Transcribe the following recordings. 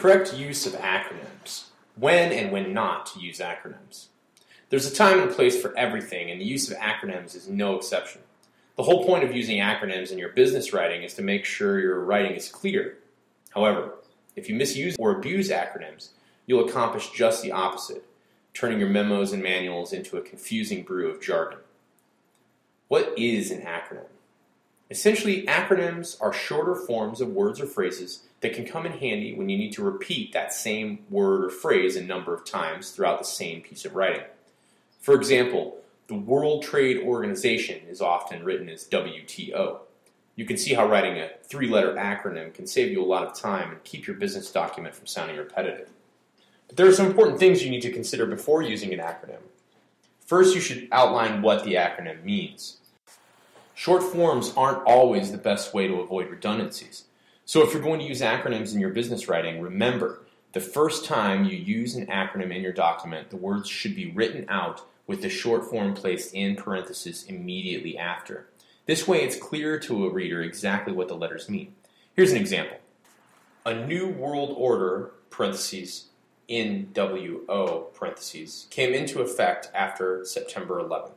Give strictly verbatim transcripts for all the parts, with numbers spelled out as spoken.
correct use of acronyms. When and when not to use acronyms. There's a time and place for everything, and the use of acronyms is no exception. The whole point of using acronyms in your business writing is to make sure your writing is clear. However, if you misuse or abuse acronyms, you'll accomplish just the opposite, turning your memos and manuals into a confusing brew of jargon. What is an acronym? Essentially, acronyms are shorter forms of words or phrases that can come in handy when you need to repeat that same word or phrase a number of times throughout the same piece of writing. For example, the World Trade Organization is often written as W T O. You can see how writing a three-letter acronym can save you a lot of time and keep your business document from sounding repetitive. But there are some important things you need to consider before using an acronym. First, you should outline what the acronym means. Short forms aren't always the best way to avoid redundancies. So if you're going to use acronyms in your business writing, remember, the first time you use an acronym in your document, the words should be written out with the short form placed in parentheses immediately after. This way it's clear to a reader exactly what the letters mean. Here's an example. A new world order, parentheses, N W O, parentheses, came into effect after September eleventh.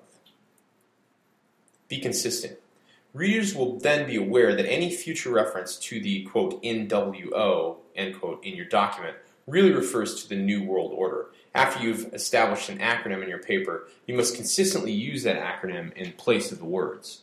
Be consistent. Readers will then be aware that any future reference to the, quote, N W O, end quote, in your document really refers to the New World Order. After you've established an acronym in your paper, you must consistently use that acronym in place of the words.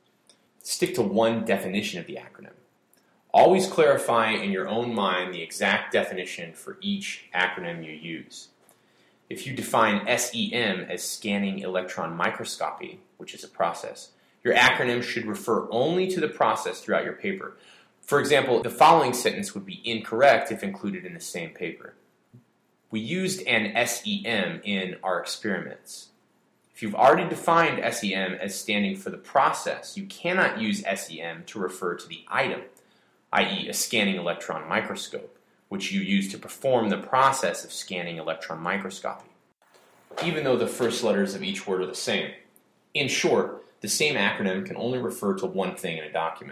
Stick to one definition of the acronym. Always clarify in your own mind the exact definition for each acronym you use. If you define S E M as scanning electron microscopy, which is a process, your acronym should refer only to the process throughout your paper. For example, the following sentence would be incorrect if included in the same paper. We used an S E M in our experiments. If you've already defined S E M as standing for the process, you cannot use S E M to refer to the item, that is a scanning electron microscope, which you use to perform the process of scanning electron microscopy, even though the first letters of each word are the same. In short, the same acronym can only refer to one thing in a document.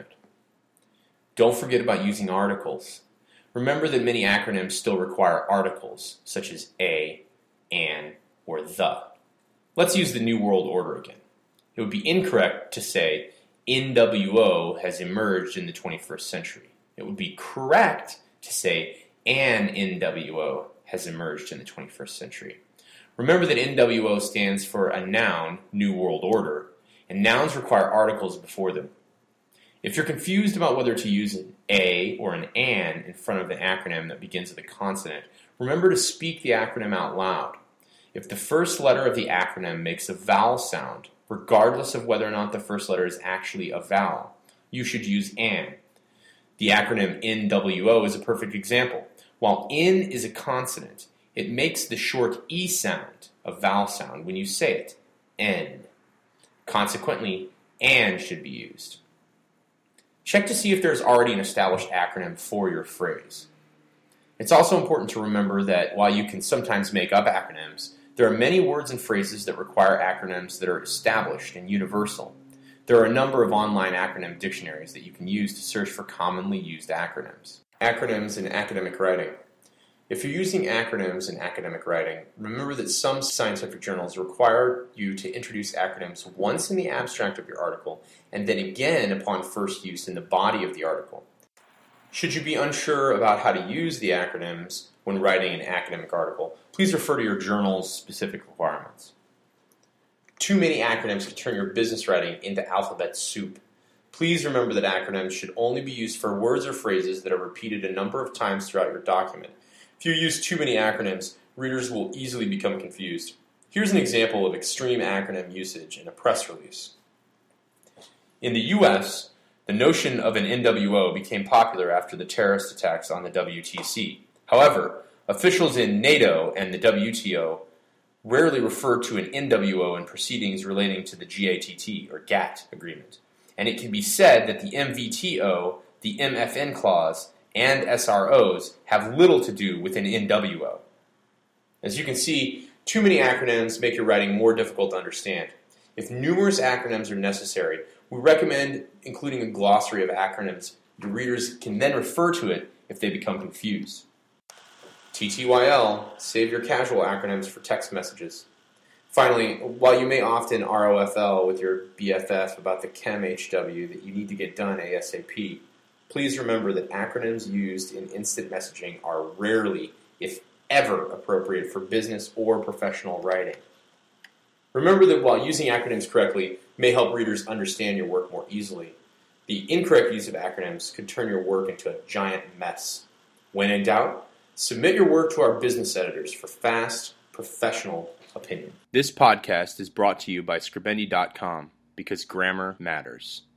Don't forget about using articles. Remember that many acronyms still require articles, such as a, an, or the. Let's use the New World Order again. It would be incorrect to say N W O has emerged in the twenty-first century. It would be correct to say an N W O has emerged in the twenty-first century. Remember that N W O stands for a noun, New World Order, and nouns require articles before them. If you're confused about whether to use an a or an an in front of an acronym that begins with a consonant, remember to speak the acronym out loud. If the first letter of the acronym makes a vowel sound, regardless of whether or not the first letter is actually a vowel, you should use an. The acronym N W O is a perfect example. While N is a consonant, it makes the short E sound, a vowel sound, when you say it, N. Consequently, an should be used. Check to see if there's already an established acronym for your phrase. It's also important to remember that while you can sometimes make up acronyms, there are many words and phrases that require acronyms that are established and universal. There are a number of online acronym dictionaries that you can use to search for commonly used acronyms. Acronyms in academic writing. If you're using acronyms in academic writing, remember that some scientific journals require you to introduce acronyms once in the abstract of your article and then again upon first use in the body of the article. Should you be unsure about how to use the acronyms when writing an academic article, please refer to your journal's specific requirements. Too many acronyms can turn your business writing into alphabet soup. Please remember that acronyms should only be used for words or phrases that are repeated a number of times throughout your document. If you use too many acronyms, readers will easily become confused. Here's an example of extreme acronym usage in a press release. In the U S, the notion of an N W O became popular after the terrorist attacks on the W T C. However, officials in NATO and the W T O rarely refer to an N W O in proceedings relating to the GATT, or GATT, agreement. And it can be said that the M V T O, the M F N clause, and S R Os have little to do with an N W O. As you can see, too many acronyms make your writing more difficult to understand. If numerous acronyms are necessary, we recommend including a glossary of acronyms. Your readers can then refer to it if they become confused. T T Y L, save your casual acronyms for text messages. Finally, while you may often R O F L with your B F F about the chem H W that you need to get done ASAP, please remember that acronyms used in instant messaging are rarely, if ever, appropriate for business or professional writing. Remember that while using acronyms correctly may help readers understand your work more easily, the incorrect use of acronyms could turn your work into a giant mess. When in doubt, submit your work to our business editors for fast, professional opinion. This podcast is brought to you by Scribendi dot com because grammar matters.